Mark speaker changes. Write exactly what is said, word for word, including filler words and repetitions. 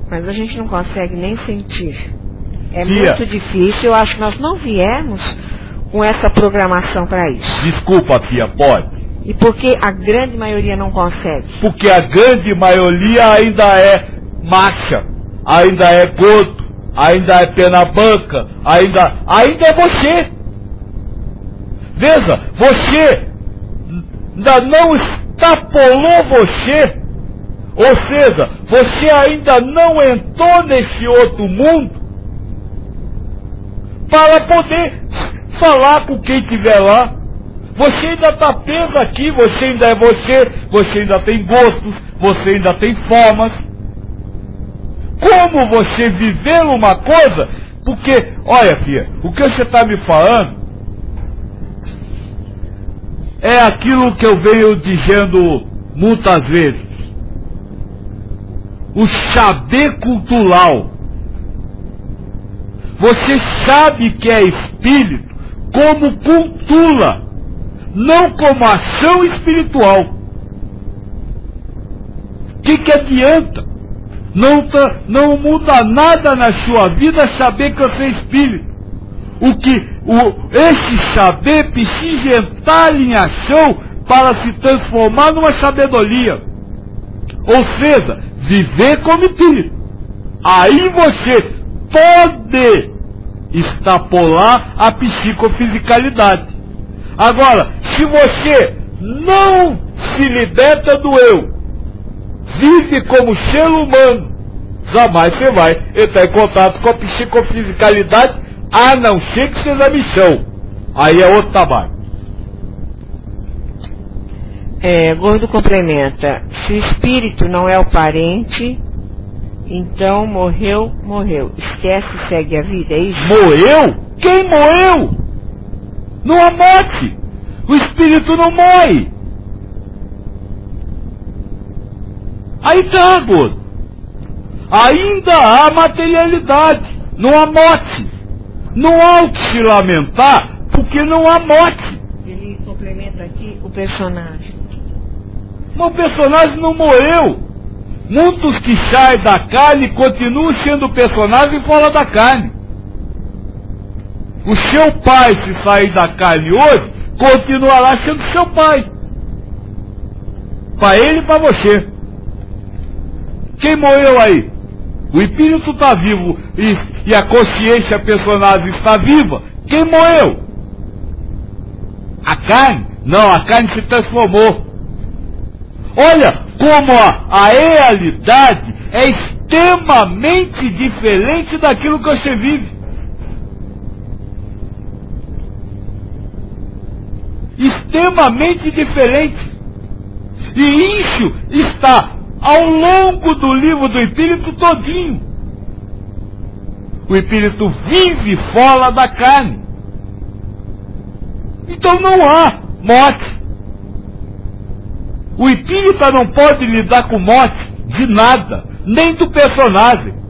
Speaker 1: Mas a gente não consegue nem sentir. É
Speaker 2: Tia,
Speaker 1: muito difícil. Eu acho que nós não viemos com essa programação para isso.
Speaker 2: Desculpa, Pia, pode.
Speaker 1: E por que a grande maioria não consegue?
Speaker 2: Porque a grande maioria ainda é macha, ainda é gordo, ainda é pé na banca, ainda, ainda é você. Veja, você ainda não extrapolou você. Ou seja, você ainda não entrou nesse outro mundo para poder falar com quem estiver lá. Você ainda está preso aqui, você ainda é você, você ainda tem gostos, você ainda tem formas. Como você viver uma coisa, porque, olha filha, o que você está me falando é aquilo que eu venho dizendo muitas vezes. O saber cultural. Você sabe que é espírito como cultura, não como ação espiritual. O que, que adianta? Não, tá, não muda nada na sua vida saber que você é espírito. O que, o, esse saber precisa entrar em ação para se transformar numa sabedoria. Ou seja, viver como espírito. Aí você pode extrapolar a psicofisicalidade. Agora, se você não se liberta do eu, vive como ser humano, jamais você vai entrar em contato com a psicofisicalidade, a não ser que seja a missão. Aí é outro trabalho.
Speaker 1: É, Gordo complementa. Se o espírito não é o parente, então morreu, morreu. Esquece e segue a vida, é isso?
Speaker 2: Morreu? Quem morreu? Não há morte. O espírito não morre. Aí tá, Gordo. Ainda há materialidade. Não há morte. Não há o que se lamentar, porque não há morte.
Speaker 1: Ele complementa aqui o personagem.
Speaker 2: Mas o personagem não morreu. Muitos que saem da carne continuam sendo personagem fora da carne. O seu pai, se sair da carne hoje, continuará sendo seu pai. Para ele e para você. Quem morreu aí? O espírito está vivo e, e a consciência personagem está viva. Quem morreu? A carne? Não, a carne se transformou. Olha como a, a realidade é extremamente diferente daquilo que você vive. Extremamente diferente. E isso está ao longo do livro do Espírito todinho. O Espírito vive fora da carne. Então não há morte. O espírita não pode lidar com morte de nada, nem do personagem.